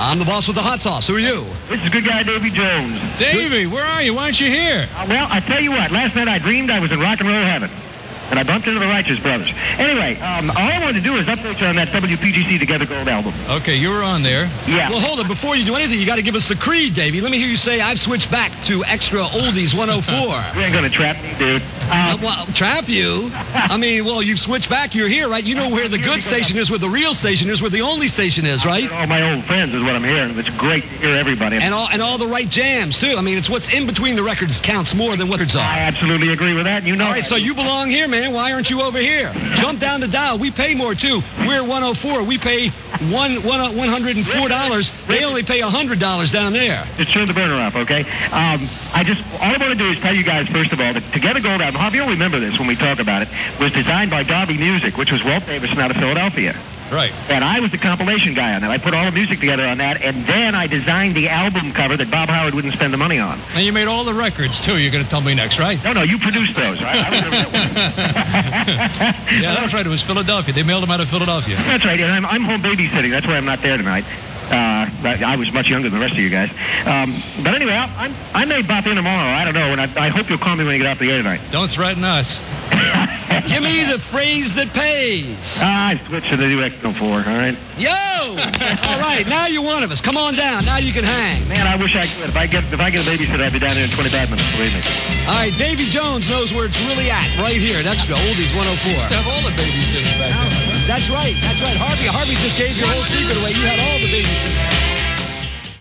I'm the boss with the hot sauce. Who are you? This is good guy Davy Jones. Davy, where are you? Why aren't you here? Well, I tell you what. Last night I dreamed I was in rock and roll heaven. And I bumped into the Righteous Brothers. Anyway, all I wanted to do is update you on that WPGC Together Gold album. Okay, you were on there. Yeah. Well, hold it. Before you do anything, you got to give us the creed, Davey. Let me hear you say, I've switched back to Extra Oldies 104. You ain't going to trap me, dude. Well, trap you? I mean, well, you've switched back. You're here, right? You know where the good station is, where the real station is, where the only station is, right? All my old friends is what I'm hearing. It's great to hear everybody. And all the right jams, too. I mean, it's what's in between the records counts more than what records are. I absolutely agree with that. You know. All right, so you belong here, man. Why aren't you over here? Jump down the dial. We pay more, too. We're 104. We pay $104. They only pay $100 down there. Just turn the burner up, okay? All I want to do is tell you guys, first of all, that Together Gold album, Harvey, you'll remember this when we talk about it, was designed by Darby Music, which was Walt Davidson out of Philadelphia. Right. And I was the compilation guy on that. I put all the music together on that, and then I designed the album cover that Bob Howard wouldn't spend the money on. And you made all the records, too. You're going to tell me next, right? No, you produced those, right? I remember that one. Yeah, that's right. It was Philadelphia. They mailed them out of Philadelphia. That's right, and I'm home babysitting. That's why I'm not there tonight. I was much younger than the rest of you guys. But anyway, I may pop in tomorrow. I don't know, and I hope you'll call me when you get off the air tonight. Don't threaten us. Give me the phrase that pays. I switched to the new X04, all right? Yo! All right, now you're one of us. Come on down. Now you can hang. Man, I wish I could. If I get a babysitter, I'd be down there in 25 minutes, believe me. All right, Davy Jones knows where it's really at, right here at Extra Oldies 104. Have all the babysitters back there. That's right. Harvey just gave your whole secret away. You had all the babysitters.